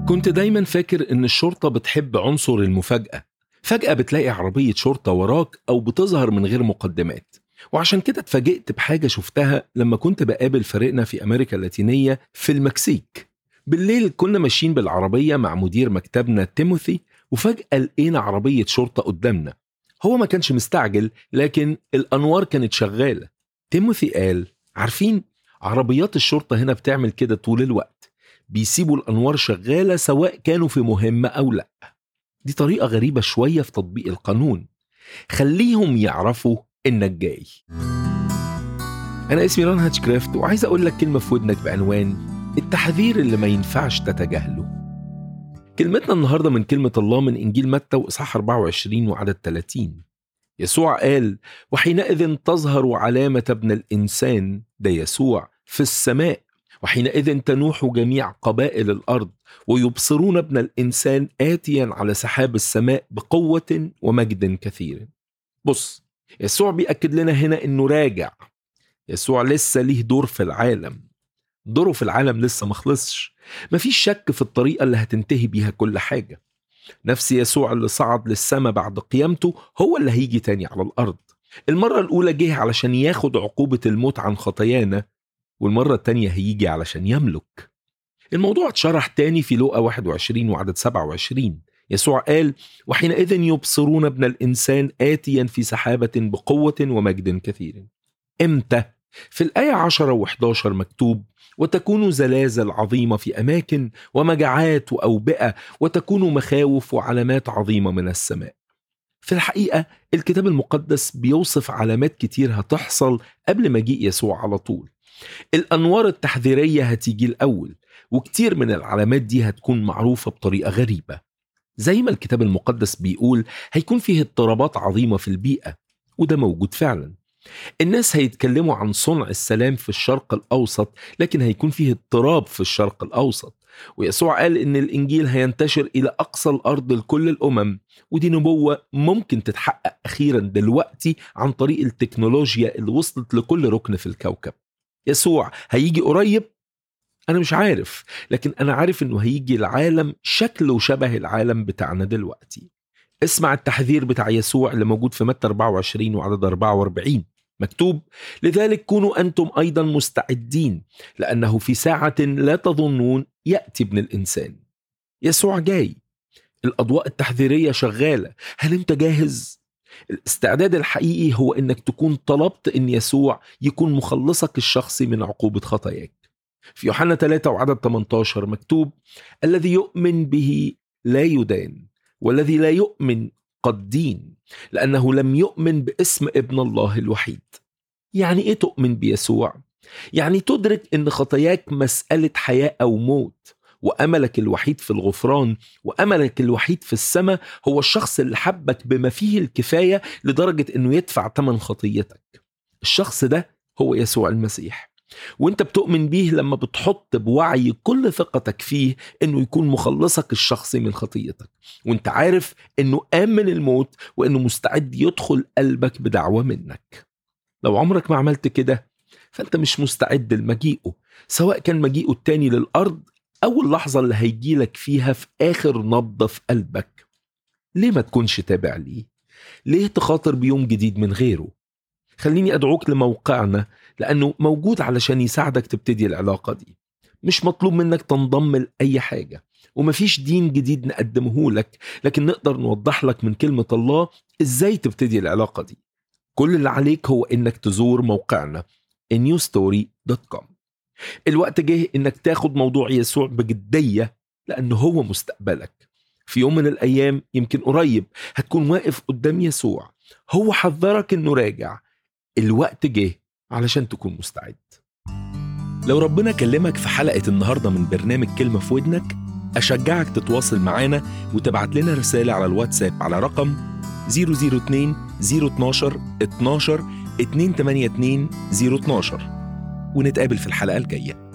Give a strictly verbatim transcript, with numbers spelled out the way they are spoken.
كنت دايما فاكر إن الشرطة بتحب عنصر المفاجأة، فجأة بتلاقي عربية شرطة وراك أو بتظهر من غير مقدمات. وعشان كده اتفاجئت بحاجة شفتها لما كنت بقابل فريقنا في أمريكا اللاتينية في المكسيك. بالليل كنا ماشيين بالعربية مع مدير مكتبنا تيموثي، وفجأة لقينا عربية شرطة قدامنا. هو ما كانش مستعجل، لكن الأنوار كانت شغالة. تيموثي قال: عارفين، عربيات الشرطة هنا بتعمل كده طول الوقت، بيسيبوا الأنوار شغالة سواء كانوا في مهمة أو لا. دي طريقة غريبة شوية في تطبيق القانون، خليهم يعرفوا إنك جاي. أنا اسمي ران هاتشكرافت، وعايز أقول لك كلمة في ودنك بعنوان التحذير اللي ما ينفعش تتجاهله. كلمتنا النهاردة من كلمة الله من إنجيل متى وإصحاح أربعة وعشرين وعدد ثلاثين. يسوع قال: وحينئذ تظهر علامة ابن الإنسان، ده يسوع، في السماء، وحينئذ تنوح جميع قبائل الأرض، ويبصرون ابن الإنسان آتيا على سحاب السماء بقوة ومجد كثير. بص، يسوع بيأكد لنا هنا إنه راجع. يسوع لسه ليه دور في العالم، دوره في العالم لسه مخلصش. مفيش شك في الطريقة اللي هتنتهي بيها كل حاجة. نفس يسوع اللي صعد للسماء بعد قيامته هو اللي هيجي تاني على الأرض. المرة الأولى جه علشان ياخد عقوبة الموت عن خطايانا، والمرة التانية هيجي علشان يملك. الموضوع اتشرح تاني في لوقا واحد وعشرين وعدد سبعة وعشرين. يسوع قال: وحينئذ يبصرون ابن الإنسان آتيا في سحابة بقوة ومجد كثير. امتى؟ في الآية عشرة وحداشر مكتوب: وتكون زلازل عظيمة في أماكن، ومجاعات وأوبئة، وتكون مخاوف وعلامات عظيمة من السماء. في الحقيقة الكتاب المقدس بيوصف علامات كتير هتحصل قبل مجيء يسوع على طول. الأنوار التحذيرية هتيجي الأول، وكتير من العلامات دي هتكون معروفة بطريقة غريبة. زي ما الكتاب المقدس بيقول هيكون فيه اضطرابات عظيمة في البيئة، وده موجود فعلا. الناس هيتكلموا عن صنع السلام في الشرق الأوسط، لكن هيكون فيه اضطراب في الشرق الأوسط. ويسوع قال إن الإنجيل هينتشر إلى أقصى الأرض لكل الأمم، ودي نبوة ممكن تتحقق أخيرا دلوقتي عن طريق التكنولوجيا اللي وصلت لكل ركن في الكوكب. يسوع هيجي قريب؟ أنا مش عارف، لكن أنا عارف إنه هيجي العالم شكله شبه العالم بتاعنا دلوقتي. اسمع التحذير بتاع يسوع اللي موجود في متى أربعة وعشرين وعدد أربعة وأربعين. مكتوب: لذلك كونوا أنتم أيضا مستعدين، لأنه في ساعة لا تظنون يأتي ابن الإنسان. يسوع جاي، الأضواء التحذيرية شغالة. هل أنت جاهز؟ الاستعداد الحقيقي هو أنك تكون طلبت أن يسوع يكون مخلصك الشخصي من عقوبة خطاياك. في يوحنا ثلاثة وعدد ثمانية عشر مكتوب: الذي يؤمن به لا يدان، والذي لا يؤمن قد دين، لأنه لم يؤمن باسم ابن الله الوحيد. يعني إيه تؤمن بيسوع؟ يعني تدرك إن خطاياك مسألة حياة أو موت، وأملك الوحيد في الغفران وأملك الوحيد في السماء هو الشخص اللي حبك بما فيه الكفاية لدرجة إنه يدفع ثمن خطيتك. الشخص ده هو يسوع المسيح، وانت بتؤمن بيه لما بتحط بوعي كل ثقتك فيه انه يكون مخلصك الشخصي من خطيتك، وانت عارف انه آمن الموت وانه مستعد يدخل قلبك بدعوة منك. لو عمرك ما عملت كده فانت مش مستعد لمجيئه، سواء كان مجيئه التاني للأرض او اللحظة اللي هيجيلك فيها في آخر نبضة في قلبك. ليه ما تكونش تابع ليه؟ ليه تخاطر بيوم جديد من غيره؟ خليني أدعوك لموقعنا، لأنه موجود علشان يساعدك تبتدي العلاقة دي. مش مطلوب منك تنضم لأي حاجة، ومفيش دين جديد نقدمه لك، لكن نقدر نوضح لك من كلمة الله إزاي تبتدي العلاقة دي. كل اللي عليك هو إنك تزور موقعنا نيو ستوري دوت كوم. الوقت جه إنك تاخد موضوع يسوع بجدية، لأنه هو مستقبلك. في يوم من الأيام يمكن قريب هتكون واقف قدام يسوع، هو حذرك إنه راجع. الوقت جه علشان تكون مستعد. لو ربنا كلمك في حلقة النهاردة من برنامج كلمة في ودنك، أشجعك تتواصل معانا وتبعت لنا رسالة على الواتساب على رقم صفر صفر اتنين صفر اتناشر اتناشر اتنين تمانية اتنين صفر اتناشر، ونتقابل في الحلقة الجاية.